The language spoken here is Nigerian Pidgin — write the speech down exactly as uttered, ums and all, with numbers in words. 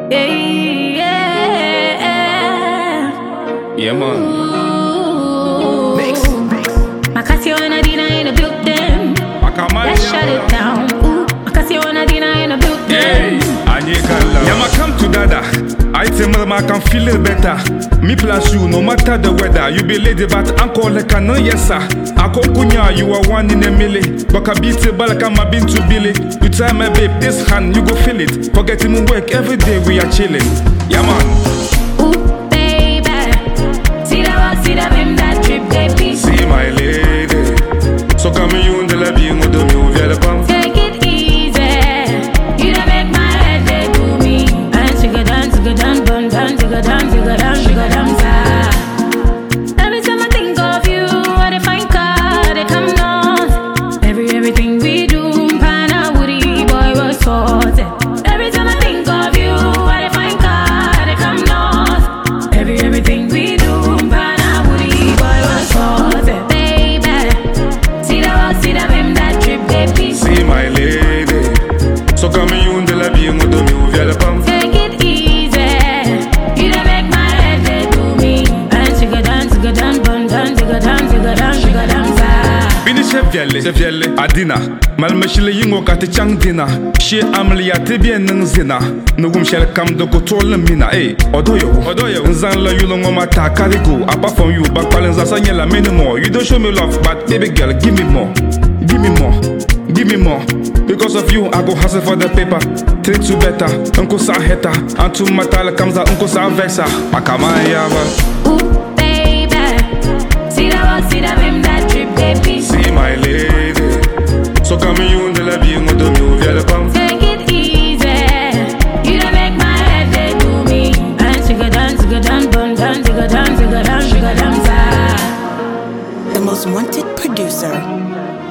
Yeah, yeah. Yeah, man. Mix. Macasio and Adina in the building. Let's shut it down. Ooh. Macasio and Adina in the building. Hey, yeah, ma come to dada. I tell me I can feel it better. Me plus you, no matter the weather. You be lady, but uncle like a no yes sir. I call kunya, you are one in a million. But I beat it, but I'm a bin to Billy. You tell my babe, this hand, you go feel it. Forgetting me work every day, we are chilling. Yeah, man. Ooh, baby. See that, see that, him that trip, baby. See my lady. So come you in the lobby, you do me, you the pump. Take it easy. You don't make my head they do me. And she go down, she go down, bun down, she go down, she go down, she go down, side. Every time I think of you, I dey find car, they come north. Every everything we do, Pana Woody boy was sorted. Every time I think of you, I dey find car, they come north. Every everything we do, Pana Woody boy was sorted. Baby, see that, see that, him that trip, baby. See my lady. So come you in the lobby, you do me, you the pump. Take it easy. You don't make my head they do me. And she go down, she go down, bun down, she go down, she go down, she go down, side. Bini chevielle, chevielle, adina. Malmeshile yingo kati chang dina. She amli ya tibie nung zina. Nugum shel kam do go tol mina. Eh, odoyo, odoyo. Nzan la you long on my takarigo. Apart from you, back balance asanya la many more. You don't show me love, but baby girl, give me more, give me more, give me more. Because of you, I go hustle for the paper. Treat you better, uncle sa heta. Antu matala comes out, uncle sa vexa. Pakama yava. Ooh, baby. See that, see that, him that trip, baby. See my lady. So come you in the lobby, you do me, you the pump. Take it easy. You don't make my head they do me. And she go down, she go down, bun down, she go down, she go down, she go down, side. The most wanted producer.